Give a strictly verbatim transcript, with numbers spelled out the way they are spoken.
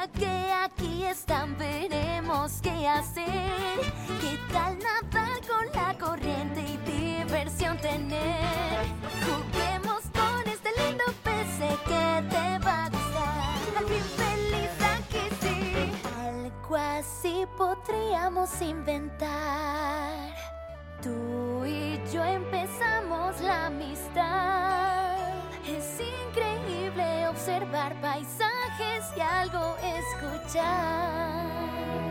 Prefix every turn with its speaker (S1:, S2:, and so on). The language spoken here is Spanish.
S1: ya que aquí están, veremos qué hacer. ¿Qué tal nadar con la corriente y diversión tener? Juguemos con este lindo pez, sé que te va a gustar. Al fin feliz aquí sí, algo así podríamos inventar. Tú y yo empezamos la amistad. Es increíble observar paisajes y algo escuchar.